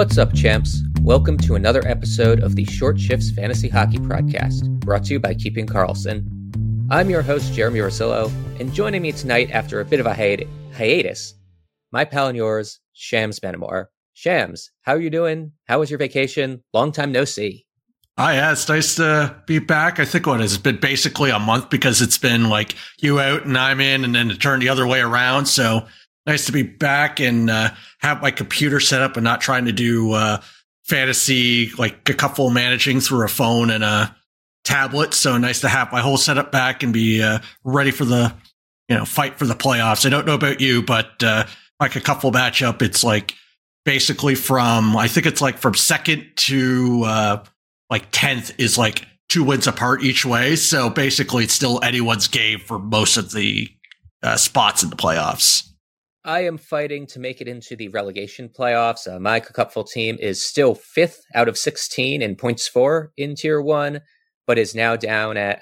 What's up, champs? Welcome to another episode of the Short Shifts Fantasy Hockey Podcast, brought to you by Keeping Karlsson. I'm your host, Jeremy Rosillo, and joining me tonight after a bit of a hiatus, my pal and yours, Shams Benamor. Shams, how are you doing? How was your vacation? Long time no see. Yeah, it's nice to be back. I think it's been basically a month because it's been like you out and I'm in and then it turned the other way around. So nice to be back and have my computer set up and not trying to do fantasy, like a couple managing through a phone and a tablet. So nice to have my whole setup back and be ready for the, fight for the playoffs. I don't know about you, but like a couple matchup, it's like basically from second to like 10th is like 2 wins apart each way. So basically it's still anyone's game for most of the spots in the playoffs. I am fighting to make it into the relegation playoffs. My Cupful team is still 5th out of 16 in points for in Tier 1, but is now down at,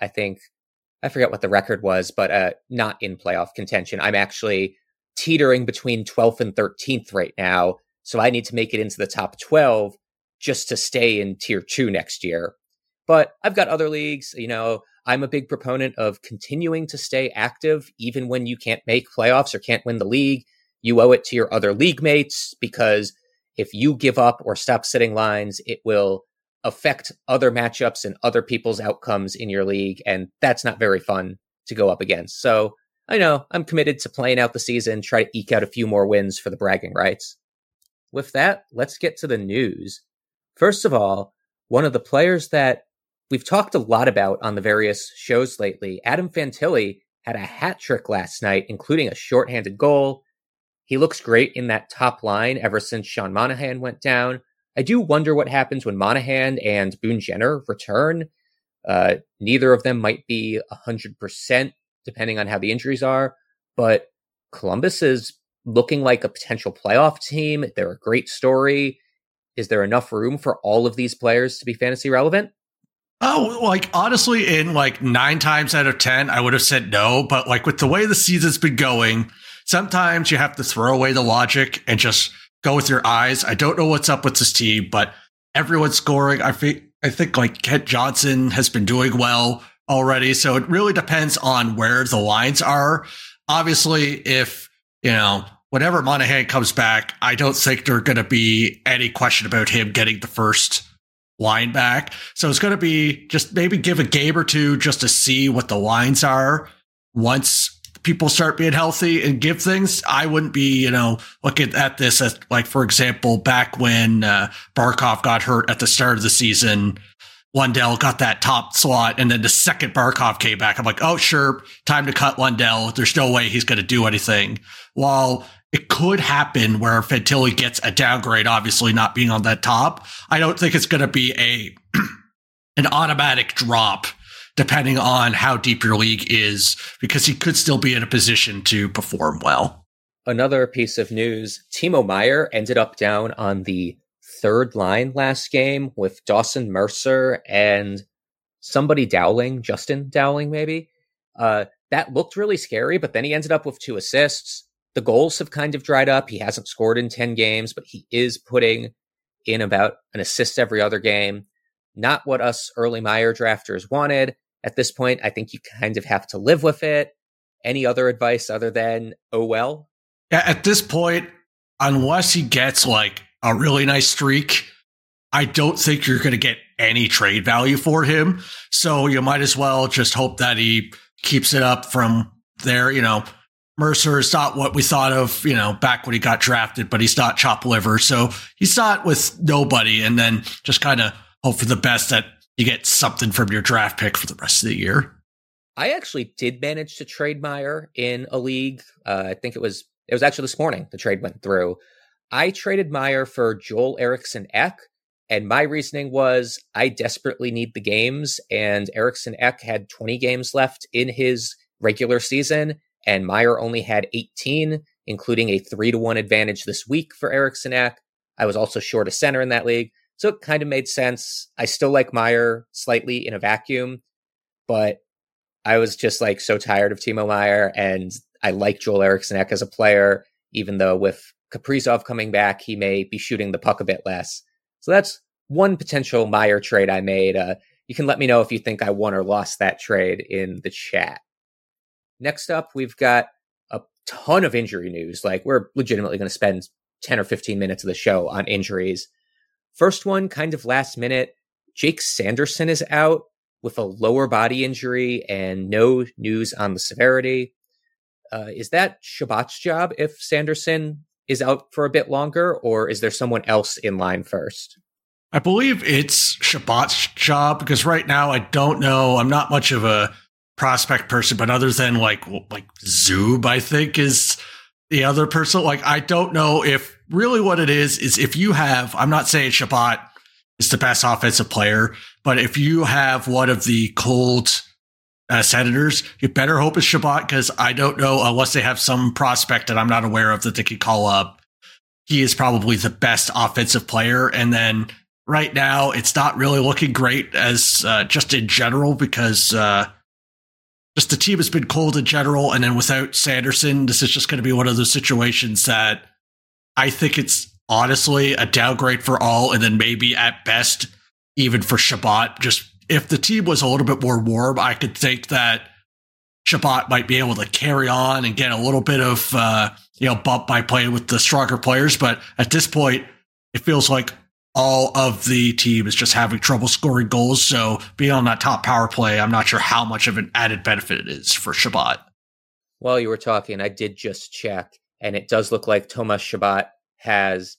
I forget what the record was, but not in playoff contention. I'm actually teetering between 12th and 13th right now, so I need to make it into the top 12 just to stay in Tier 2 next year. But I've got other leagues. I'm a big proponent of continuing to stay active even when you can't make playoffs or can't win the league. You owe it to your other league mates, because if you give up or stop setting lines, it will affect other matchups and other people's outcomes in your league, and that's not very fun to go up against. So I know I'm committed to playing out the season, try to eke out a few more wins for the bragging rights. With that, let's get to the news. First of all, one of the players that we've talked a lot about on the various shows lately, Adam Fantilli, had a hat trick last night, including a shorthanded goal. He looks great in that top line ever since Sean Monahan went down. I do wonder what happens when Monahan and Boone Jenner return. Neither of them might be 100%, depending on how the injuries are, but Columbus is looking like a potential playoff team. They're a great story. Is there enough room for all of these players to be fantasy relevant? Oh, honestly, in 9 times out of 10, I would have said no. But with the way the season's been going, sometimes you have to throw away the logic and just go with your eyes. I don't know what's up with this team, but everyone's scoring. I think Kent Johnson has been doing well already. So it really depends on where the lines are. Obviously, if, whenever Monahan comes back, I don't think there's going to be any question about him getting the first line back. So it's going to be just maybe give a game or two just to see what the lines are once people start being healthy and give things. I wouldn't be, looking at this as for example, back when Barkov got hurt at the start of the season, Lundell got that top slot, and then the second Barkov came back, I'm like, oh, sure, time to cut Lundell. There's no way he's going to do anything. While it could happen where Fantilli gets a downgrade, obviously not being on that top, I don't think it's going to be an automatic drop depending on how deep your league is, because he could still be in a position to perform well. Another piece of news, Timo Meier ended up down on the third line last game with Dawson Mercer and somebody Dowling, Justin Dowling maybe. That looked really scary, but then he ended up with 2 assists. The goals have kind of dried up. He hasn't scored in 10 games, but he is putting in about an assist every other game. Not what us early Meier drafters wanted. At this point, I think you kind of have to live with it. Any other advice other than, oh well? Yeah, at this point, unless he gets a really nice streak, I don't think you're going to get any trade value for him. So you might as well just hope that he keeps it up from there. Mercer is not what we thought of, back when he got drafted, but he's not chopped liver. So he's not with nobody, and then just kind of hope for the best that you get something from your draft pick for the rest of the year. I actually did manage to trade Meier in a league. I think it was actually this morning the trade went through. I traded Meier for Joel Eriksson Ek, and my reasoning was I desperately need the games, and Eriksson Ek had 20 games left in his regular season, and Meier only had 18, including a 3-1 advantage this week for Eriksson Ek. I was also short a center in that league, so it kind of made sense. I still like Meier slightly in a vacuum, but I was just so tired of Timo Meier, and I like Joel Eriksson Ek as a player, even though with Kaprizov coming back, he may be shooting the puck a bit less. So that's one potential Meier trade I made. You can let me know if you think I won or lost that trade in the chat. Next up, we've got a ton of injury news. Like, we're legitimately going to spend 10 or 15 minutes of the show on injuries. First one, kind of last minute. Jake Sanderson is out with a lower body injury and no news on the severity. Is that Shabbat's job if Sanderson is out for a bit longer, or is there someone else in line first? I believe it's Shabbat's job, because right now I don't know. I'm not much of a prospect person, but other than like Zub, I think is the other person. Like, I don't know if really what it is if you have, I'm not saying Shabbat is the best offensive player, but if you have one of the cold Senators, you better hope it's Shabbat, because I don't know, unless they have some prospect that I'm not aware of that they could call up. He is probably the best offensive player. And then right now, it's not really looking great as just in general, because just the team has been cold in general. And then without Sanderson, this is just going to be one of those situations that I think it's honestly a downgrade for all, and then maybe at best even for Shabbat. Just if the team was a little bit more warm, I could think that Shabbat might be able to carry on and get a little bit of bump by playing with the stronger players. But at this point, it feels like all of the team is just having trouble scoring goals. So being on that top power play, I'm not sure how much of an added benefit it is for Shabbat. While you were talking, I did just check, and it does look like Tomas Shabbat has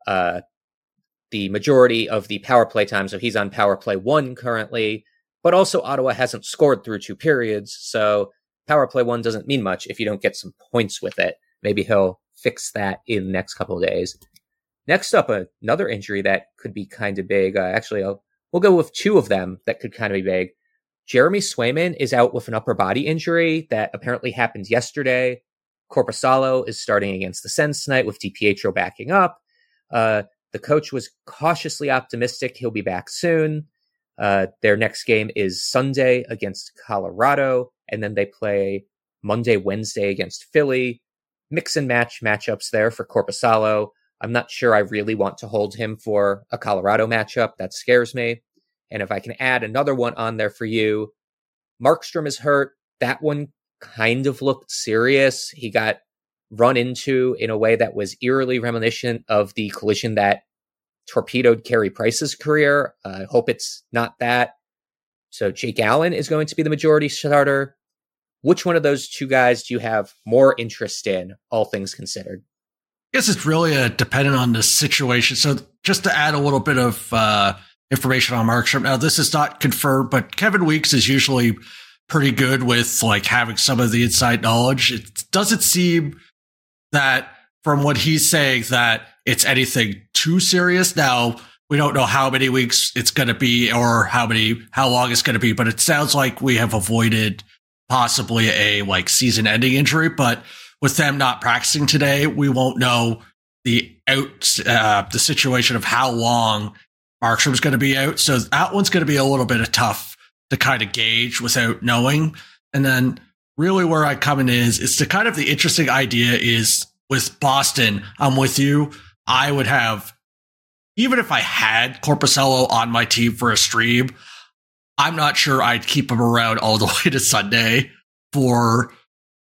the majority of the power play time. So he's on power play 1 currently, but also Ottawa hasn't scored through 2 periods. So power play 1 doesn't mean much if you don't get some points with it. Maybe he'll fix that in the next couple of days. Next up, another injury that could be kind of big. We'll go with 2 of them that could kind of be big. Jeremy Swayman is out with an upper body injury that apparently happened yesterday. Korpisalo is starting against the Sens tonight with DiPietro backing up. The coach was cautiously optimistic he'll be back soon. Their next game is Sunday against Colorado, and then they play Monday, Wednesday against Philly. Mix and match matchups there for Korpisalo. I'm not sure I really want to hold him for a Colorado matchup. That scares me. And if I can add another one on there for you, Markstrom is hurt. That one kind of looked serious. He got run into in a way that was eerily reminiscent of the collision that torpedoed Carey Price's career. I hope it's not that. So Jake Allen is going to be the majority starter. Which one of those 2 guys do you have more interest in, all things considered? I guess it's really dependent on the situation. So just to add a little bit of information on Markstrom. Now, this is not confirmed, but Kevin Weeks is usually pretty good with like having some of the inside knowledge. It doesn't seem that from what he's saying that it's anything too serious. Now, we don't know how many weeks it's going to be or how long it's going to be, but it sounds like we have avoided possibly a like season ending injury. But with them not practicing today, we won't know the situation of how long Markstrom's going to be out. So that one's going to be a little bit of tough to kind of gauge without knowing. And then really where I come in is the kind of the interesting idea is with Boston. I'm with you. I would have, even if I had Korpisalo on my team for a stream, I'm not sure I'd keep him around all the way to Sunday for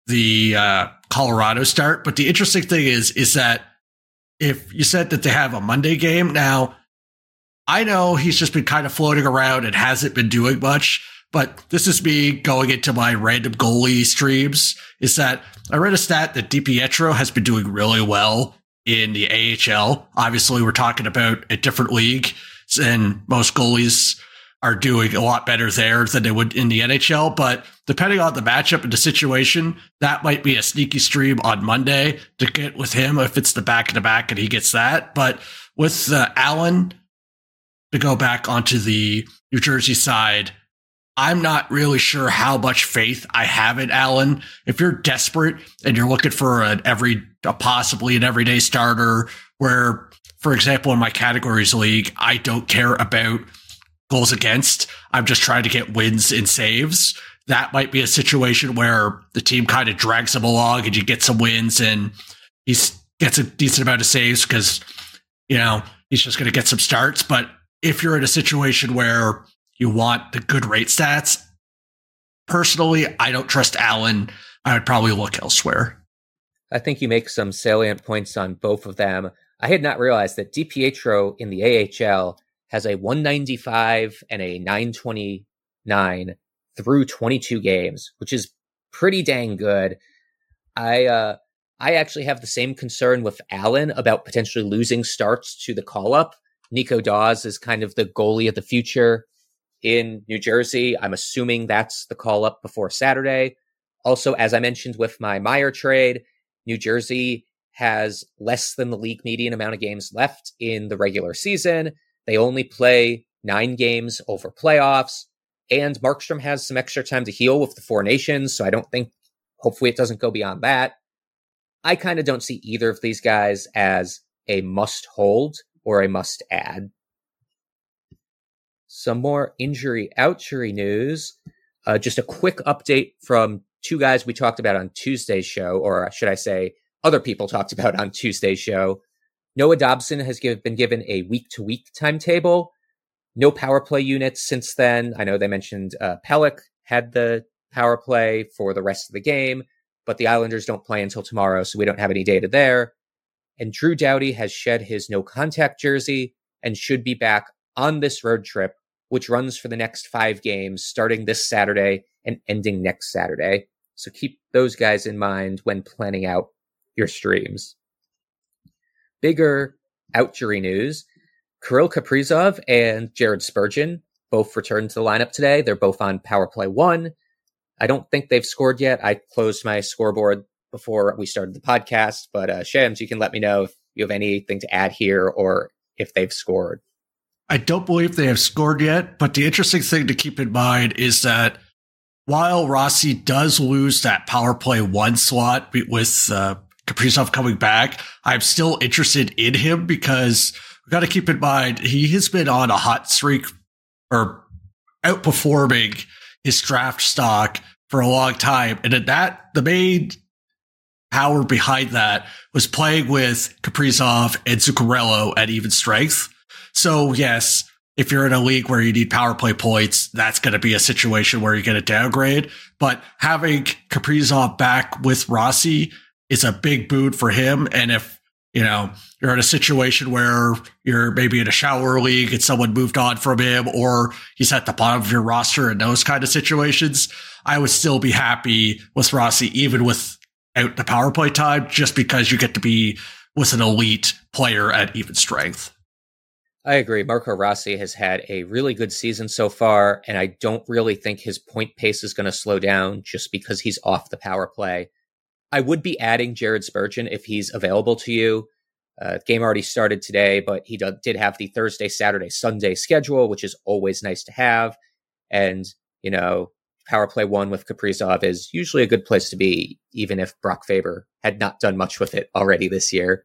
the Colorado start. But the interesting thing is that if you said that they have a Monday game, now I know he's just been kind of floating around and hasn't been doing much, but this is me going into my random goalie streams, is that I read a stat that DiPietro has been doing really well in the AHL. Obviously, we're talking about a different league, and most goalies are doing a lot better there than they would in the NHL. But depending on the matchup and the situation, that might be a sneaky stream on Monday to get with him if it's the back-to-back and he gets that. But with Allen, to go back onto the New Jersey side, I'm not really sure how much faith I have in Allen. If you're desperate and you're looking for possibly an everyday starter where, for example, in my categories league, I don't care about goals against, I'm just trying to get wins and saves. That might be a situation where the team kind of drags him along and you get some wins and he's gets a decent amount of saves because, he's just going to get some starts. But if you're in a situation where you want the good rate stats, personally, I don't trust Allen. I would probably look elsewhere. I think you make some salient points on both of them. I had not realized that DiPietro in the AHL has a 195 and a 929 through 22 games, which is pretty dang good. I actually have the same concern with Allen about potentially losing starts to the call-up. Nico Dawes is kind of the goalie of the future in New Jersey. I'm assuming that's the call-up before Saturday. Also, as I mentioned with my Meyer trade, New Jersey has less than the league median amount of games left in the regular season. They only play 9 games over playoffs, and Markstrom has some extra time to heal with the Four Nations, so I don't think, hopefully it doesn't go beyond that. I kind of don't see either of these guys as a must-hold or a must-add. Some more injury-outury news. Just a quick update from 2 guys we talked about on Tuesday's show, or should I say, other people talked about on Tuesday's show. Noah Dobson has been given a week-to-week timetable. No power play units since then. I know they mentioned Pelech had the power play for the rest of the game, but the Islanders don't play until tomorrow, so we don't have any data there. And Drew Doughty has shed his no-contact jersey and should be back on this road trip, which runs for the next 5 games, starting this Saturday and ending next Saturday. So keep those guys in mind when planning out your streams. Bigger outury news. Kirill Kaprizov and Jared Spurgeon both returned to the lineup today. They're both on Power Play 1. I don't think they've scored yet. I closed my scoreboard before we started the podcast, but Shams, you can let me know if you have anything to add here or if they've scored. I don't believe they have scored yet, but the interesting thing to keep in mind is that while Rossi does lose that Power Play 1 slot with Kaprizov coming back, I'm still interested in him because we got to keep in mind he has been on a hot streak or outperforming his draft stock for a long time. And the main power behind that was playing with Kaprizov and Zuccarello at even strength. So yes, if you're in a league where you need power play points, that's going to be a situation where you get a downgrade. But having Kaprizov back with Rossi is a big boon for him. And if, you're in a situation where you're maybe in a shower league and someone moved on from him, or he's at the bottom of your roster in those kind of situations, I would still be happy with Rossi, even without the power play time, just because you get to be with an elite player at even strength. I agree. Marco Rossi has had a really good season so far, and I don't really think his point pace is going to slow down just because he's off the power play. I would be adding Jared Spurgeon if he's available to you. Game already started today, but he did have the Thursday, Saturday, Sunday schedule, which is always nice to have. And, Power Play 1 with Kaprizov is usually a good place to be, even if Brock Faber had not done much with it already this year.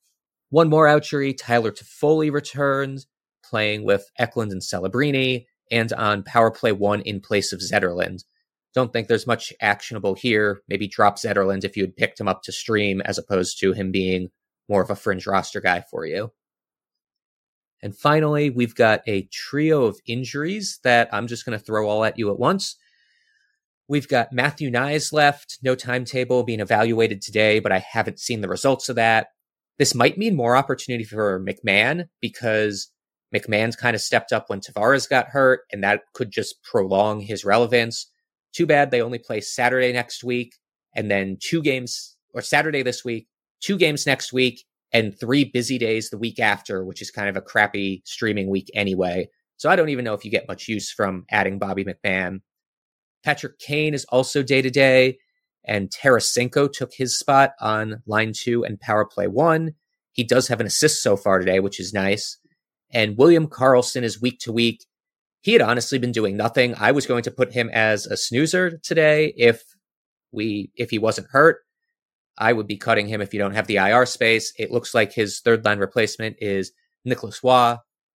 One more outury, Tyler Toffoli returns, playing with Eklund and Celebrini, and on Power Play 1 in place of Zetterlund. Don't think there's much actionable here. Maybe drop Zetterlund if you had picked him up to stream, as opposed to him being more of a fringe roster guy for you. And finally, we've got a trio of injuries that I'm just going to throw all at you at once. We've got Matthew Nyes left, no timetable, being evaluated today, but I haven't seen the results of that. This might mean more opportunity for McMahon because McMahon's kind of stepped up when Tavares got hurt, and that could just prolong his relevance. Too bad they only play Saturday next week, and then 2 games, or Saturday this week, 2 games next week, and 3 busy days the week after, which is kind of a crappy streaming week anyway. So I don't even know if you get much use from adding Bobby McMahon. Patrick Kane is also day-to-day, and Tarasenko took his spot on line 2 and Power Play 1. He does have an assist so far today, which is nice. And William Karlsson is week-to-week. He had honestly been doing nothing. I was going to put him as a snoozer today if he wasn't hurt. I would be cutting him if you don't have the IR space. It looks like his third-line replacement is Nicholas Waugh.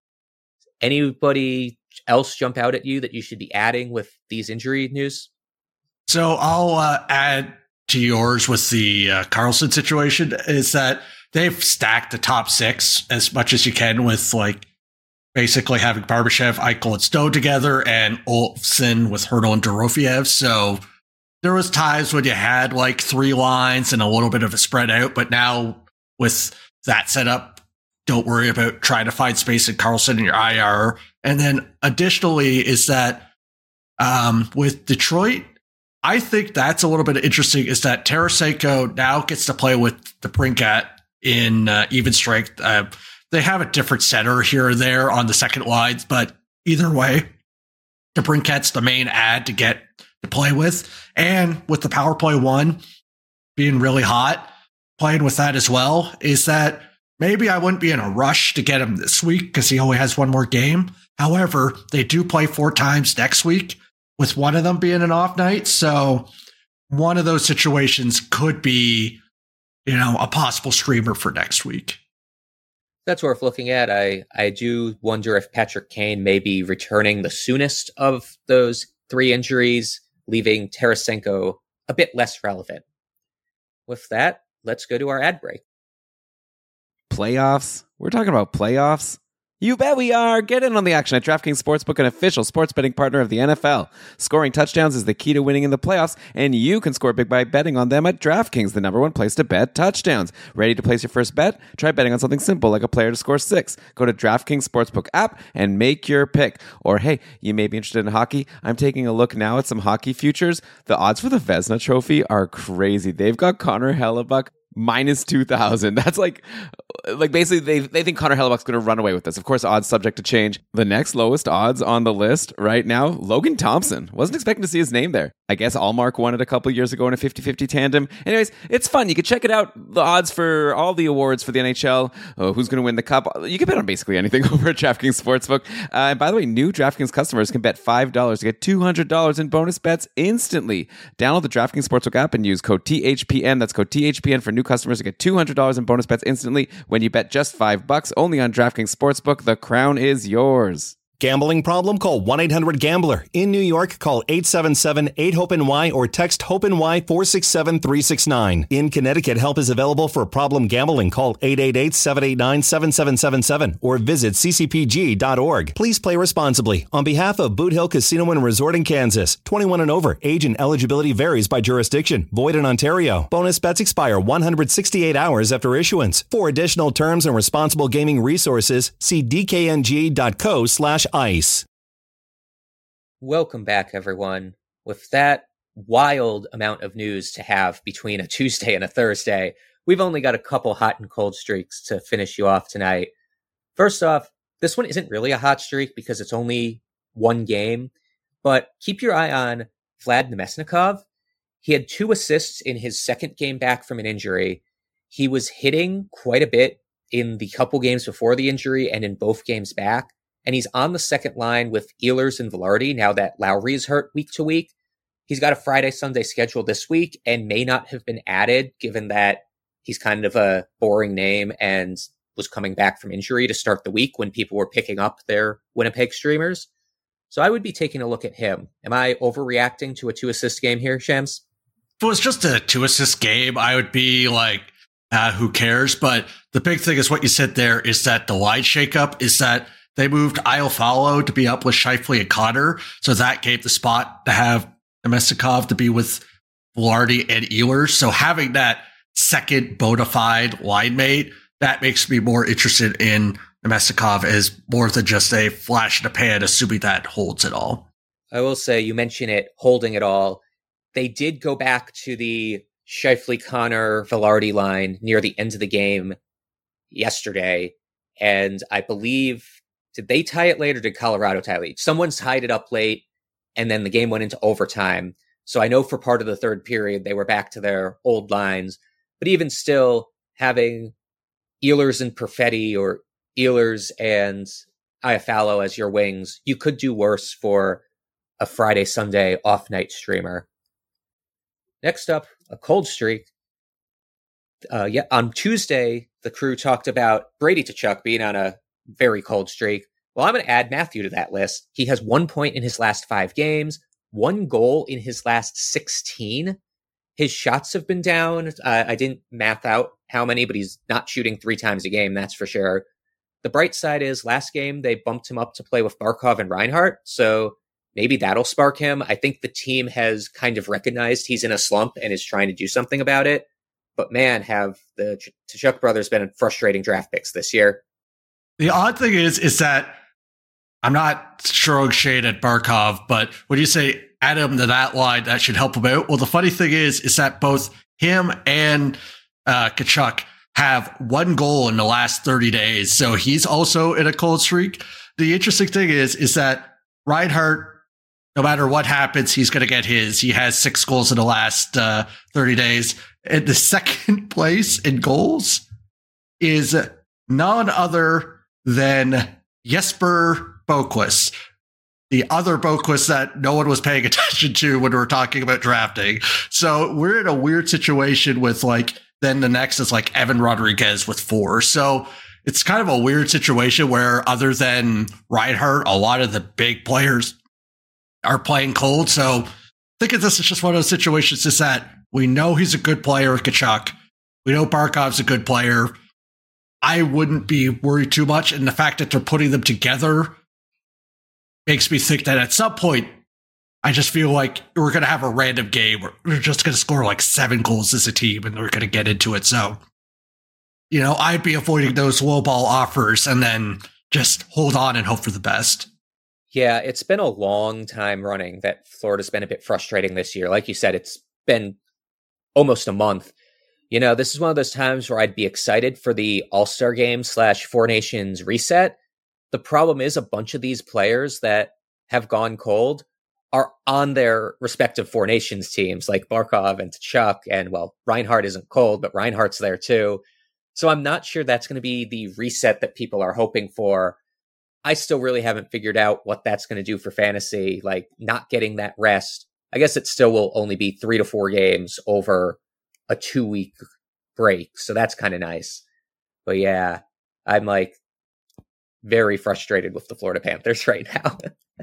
Anybody else jump out at you that you should be adding with these injury news? So I'll add to yours with the Karlsson situation is that they've stacked the top 6 as much as you can with like basically having Barbashev, Eichel, and Stowe together, and Olsen with Hurdle and Dorofiev. So there was times when you had like 3 lines and a little bit of a spread out, but now with that setup, don't worry about trying to find space in Carlson in your IR. And then additionally is that with Detroit, I think that's a little bit interesting, is that Tarasenko now gets to play with the DeBrincat in even strength. They have a different center here or there on the second lines, but either way, the DeBrincat's the main ad to get to play with. And with the power play 1 being really hot, playing with that as well, is that maybe I wouldn't be in a rush to get him this week because he only has 1 more game. However, they do play 4 times next week, with one of them being an off night. So one of those situations could be, a possible streamer for next week. That's worth looking at. I do wonder if Patrick Kane may be returning the soonest of those 3 injuries, leaving Tarasenko a bit less relevant. With that, let's go to our ad break. Playoffs? We're talking about playoffs? You bet we are. Get in on the action at DraftKings Sportsbook, an official sports betting partner of the NFL. Scoring touchdowns is the key to winning in the playoffs, and you can score big by betting on them at DraftKings, the #1 place to bet touchdowns. Ready to place your first bet? Try betting on something simple like a player to score 6. Go to DraftKings Sportsbook app and make your pick. Or hey, you may be interested in hockey. I'm taking a look now at some hockey futures. The odds for the Vezina Trophy are crazy. They've got Connor Hellebuck minus 2,000. That's like basically they think Connor Hellebuck's going to run away with this. Of course, odds subject to change. The next lowest odds on the list right now, Logan Thompson. Wasn't expecting to see his name there. I guess Allmark won it a couple years ago in a 50-50 tandem. Anyways, it's fun. You can check it out. The odds for all the awards for the NHL, who's going to win the cup. You can bet on basically anything over at DraftKings Sportsbook. And by the way, new DraftKings customers can bet $5 to get $200 in bonus bets instantly. Download the DraftKings Sportsbook app and use code THPN. That's code THPN for new customers to get $200 in bonus bets instantly when you bet just $5 only on DraftKings Sportsbook. The crown is yours. Gambling problem? Call 1-800-GAMBLER. In New York, call 877-8-HOPE-NY or text HOPE-NY 467-369. In Connecticut, help is available for problem gambling. Call 888-789-7777 or visit ccpg.org. Please play responsibly. On behalf of Boot Hill Casino and Resort in Kansas, 21 and over. Age and eligibility varies by jurisdiction. Void in Ontario. Bonus bets expire 168 hours after issuance. For additional terms and responsible gaming resources, see dkng.co/ice. Welcome back, everyone. With that wild amount of news to have between a Tuesday and a Thursday, we've only got a couple hot and cold streaks to finish you off tonight. First off, this one isn't really a hot streak because it's only 1 game, but keep your eye on Vlad Nemesnikov. He had 2 assists in his second game back from an injury. He was hitting quite a bit in the couple games before the injury and in both games back. And he's on the second line with Ehlers and Velarde now that Lowry's hurt week to week. He's got a Friday-Sunday schedule this week and may not have been added given that he's kind of a boring name and was coming back from injury to start the week when people were picking up their Winnipeg streamers. So I would be taking a look at him. Am I overreacting to a 2-assist game here, Shams? If it was just a 2-assist game, I would be like, who cares? But the big thing is what you said there is that the line shakeup is that they moved Iafallo to be up with Scheifele and Connor, so that gave the spot to have Nemesnikov to be with Velarde and Ehlers. So having that second bona fide line mate, that makes me more interested in Nemesnikov as more than just a flash in the pan, assuming that holds it all. I will say, you mention it holding it all. They did go back to the Scheifele, Connor, Velarde line near the end of the game yesterday, and I believe, did they tie it late or did Colorado tie it late? Someone tied it up late, and then the game went into overtime. So I know for part of the third period, they were back to their old lines. But even still, having Ehlers and Perfetti or Ehlers and Iafallo as your wings, you could do worse for a Friday, Sunday off-night streamer. Next up, a cold streak. On Tuesday, the crew talked about Brady Tkachuk being on a very cold streak. Well, I'm going to add Matthew to that list. He has 1 point in his last 5 games, 1 goal in his last 16. His shots have been down. I didn't math out how many, but he's not shooting 3 times a game, that's for sure. The bright side is last game, they bumped him up to play with Barkov and Reinhart, so maybe that'll spark him. I think the team has kind of recognized he's in a slump and is trying to do something about it. But man, have the Tkachuk brothers been frustrating draft picks this year. The odd thing is that I'm not throwing shade at Barkov, but when you say add him to that line, that should help him out. Well, the funny thing is that both him and Tkachuk have 1 goal in the last 30 days. So he's also in a cold streak. The interesting thing is that Reinhart, no matter what happens, he's going to get his. He has 6 goals in the last 30 days. And the second place in goals is none other than Jesper Boquist, the other Boquist that no one was paying attention to when we were talking about drafting. So we're in a weird situation with then the next is Evan Rodriguez with 4. So it's kind of a weird situation where other than Reinhart, a lot of the big players are playing cold. So I think this is just one of those situations is that we know he's a good player with Tkachuk. We know Barkov's a good player. I wouldn't be worried too much. And the fact that they're putting them together makes me think that at some point, I just feel like we're going to have a random game where we're just going to score 7 goals as a team and we're going to get into it. So, I'd be avoiding those low ball offers and then just hold on and hope for the best. Yeah, it's been a long time running that Florida's been a bit frustrating this year. Like you said, it's been almost a month. This is one of those times where I'd be excited for the All-Star Game / Four Nations reset. The problem is a bunch of these players that have gone cold are on their respective Four Nations teams, like Barkov and Tkachuk, and Reinhart isn't cold, but Reinhart's there too. So I'm not sure that's going to be the reset that people are hoping for. I still really haven't figured out what that's going to do for fantasy, not getting that rest. I guess it still will only be 3 to 4 games over a 2-week break. So that's kind of nice. But yeah, I'm very frustrated with the Florida Panthers right now.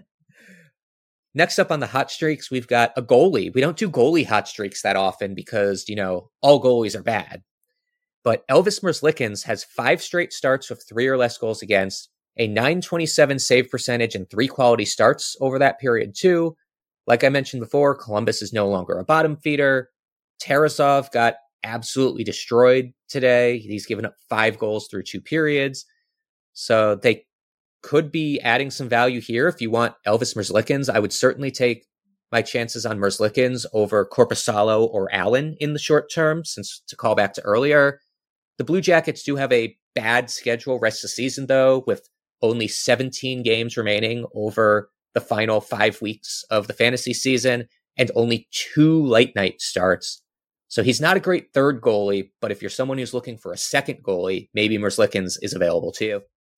Next up on the hot streaks, we've got a goalie. We don't do goalie hot streaks that often because, all goalies are bad. But Elvis Merzlikins has 5 straight starts with 3 or less goals against, a .927 save percentage, and 3 quality starts over that period too. Like I mentioned before, Columbus is no longer a bottom feeder. Tarasov got absolutely destroyed today. He's given up 5 goals through 2 periods. So they could be adding some value here. If you want Elvis Merzlikins, I would certainly take my chances on Merzlikins over Korpisalo or Allen in the short term, since to call back to earlier. The Blue Jackets do have a bad schedule rest of the season, though, with only 17 games remaining over the final 5 weeks of the fantasy season and only 2 late night starts. So he's not a great third goalie, but if you're someone who's looking for a second goalie, maybe Merzlikins is available to you.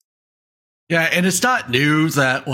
Yeah, and it's not new that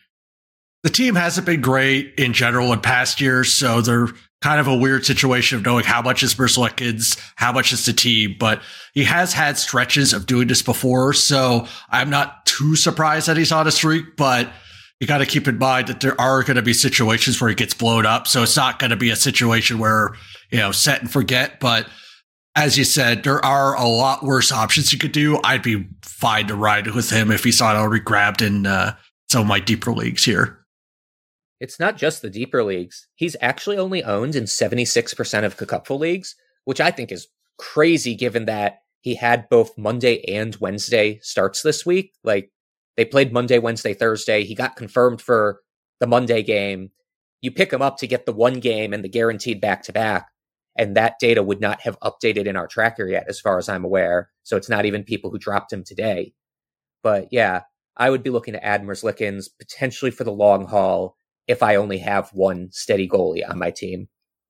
the team hasn't been great in general in past years, so they're kind of a weird situation of knowing how much is Merzlikins, how much is the team, but he has had stretches of doing this before, so I'm not too surprised that he's on a streak, but you got to keep in mind that there are going to be situations where he gets blown up, so it's not going to be a situation where, set and forget, but as you said, there are a lot worse options you could do. I'd be fine to ride with him if he's not already grabbed in some of my deeper leagues here. It's not just the deeper leagues. He's actually only owned in 76% of Cupful leagues, which I think is crazy given that he had both Monday and Wednesday starts this week. They played Monday, Wednesday, Thursday. He got confirmed for the Monday game. You pick him up to get the one game and the guaranteed back-to-back, and that data would not have updated in our tracker yet, as far as I'm aware. So it's not even people who dropped him today. But yeah, I would be looking to add Merzlikins potentially for the long haul if I only have one steady goalie on my team.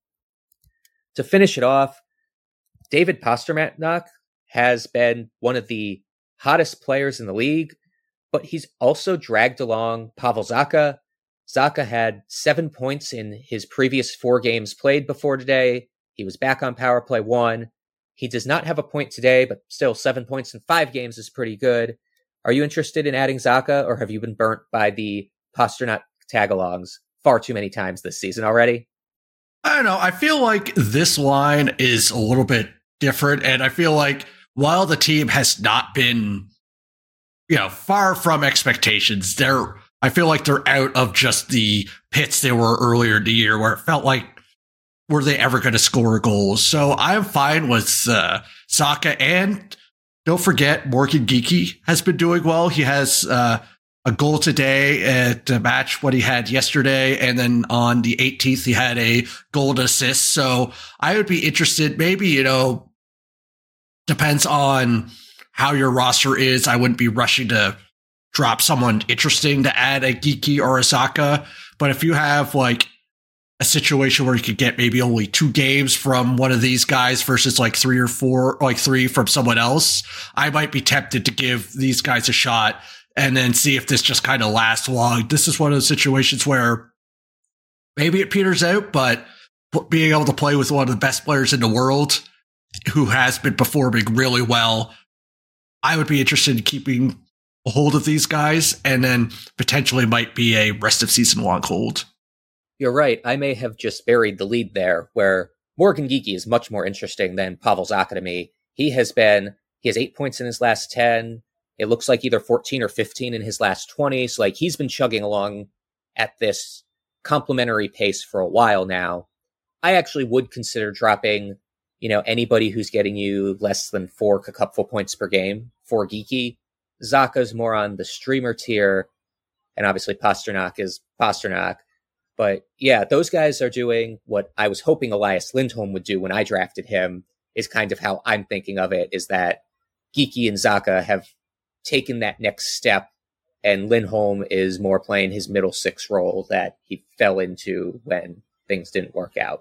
To finish it off, David Pastrnak has been one of the hottest players in the league, but he's also dragged along Pavel Zacha. Zacha had 7 points in his previous 4 games played before today. He was back on power play 1. He does not have a point today, but still 7 points in 5 games is pretty good. Are you interested in adding Zacha, or have you been burnt by the Pastrnak tag-alongs far too many times this season already? I don't know. I feel like this line is a little bit different. And I feel like while the team has not been, far from expectations, I feel like they're out of just the pits they were earlier in the year where it felt like, were they ever going to score goals? So I'm fine with Zacha. And don't forget, Morgan Geekie has been doing well. He has a goal today to match what he had yesterday. And then on the 18th, he had a goal and assist. So I would be interested, maybe, depends on how your roster is. I wouldn't be rushing to drop someone interesting to add a Geekie or a Zacha. But if you have like a situation where you could get maybe only 2 games from one of these guys versus like 3 or 4, like 3 from someone else, I might be tempted to give these guys a shot and then see if this just kind of lasts long. This is one of those situations where maybe it peters out, but being able to play with one of the best players in the world who has been performing really well, I would be interested in keeping a hold of these guys, and then potentially might be a rest of season long hold. You're right. I may have just buried the lead there, where Morgan Geekie is much more interesting than Pavel Zacha to me. He has 8 points in his last 10. It looks like either 14 or 15 in his last 20. So like he's been chugging along at this complimentary pace for a while now. I actually would consider dropping, anybody who's getting you less than 4 cupful points per game for Geekie. Zacha's more on the streamer tier, and obviously Pasternak is Pasternak. But yeah, those guys are doing what I was hoping Elias Lindholm would do when I drafted him, is kind of how I'm thinking of it, is that Geekie and Zacha have taken that next step, and Lindholm is more playing his middle 6 role that he fell into when things didn't work out.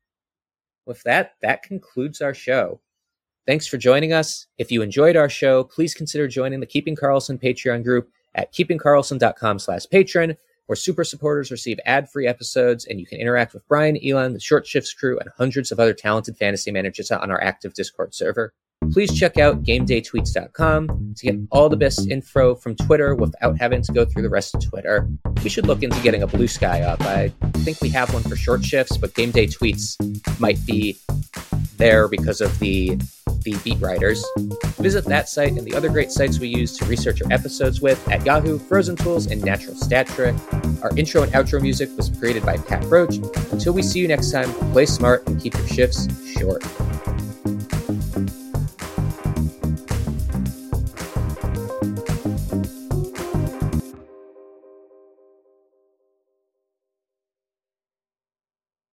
With that concludes our show. Thanks for joining us. If you enjoyed our show, please consider joining the Keeping Karlsson Patreon group at keepingkarlsson.com/patron, where super supporters receive ad-free episodes, and you can interact with Brian, Elon, the Short Shifts crew, and hundreds of other talented fantasy managers on our active Discord server. Please check out GameDayTweets.com to get all the best info from Twitter without having to go through the rest of Twitter. We should look into getting a Blue Sky up. I think we have one for Short Shifts, but Game Day Tweets might be there because of the beat writers. Visit that site and the other great sites we use to research our episodes with at Yahoo, Frozen Tools, and Natural Stat Trick. Our intro and outro music was created by Pat Roach. Until we see you next time, play smart and keep your shifts short.